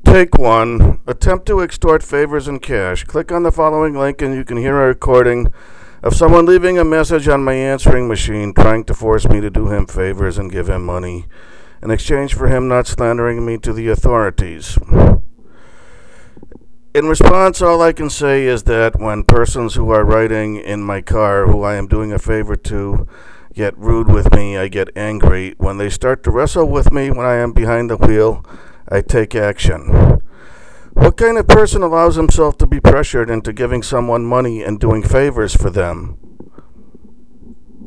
Take one. Attempt to extort favors in cash. Click on the following link and you can hear a recording of someone leaving a message on my answering machine trying to force me to do him favors and give him money in exchange for him not slandering me to the authorities. In response, all I can say is that when persons who are riding in my car who I am doing a favor to get rude with me, I get angry. When they start to wrestle with me when I am behind the wheel, I take action. What kind of person allows himself to be pressured into giving someone money and doing favors for them?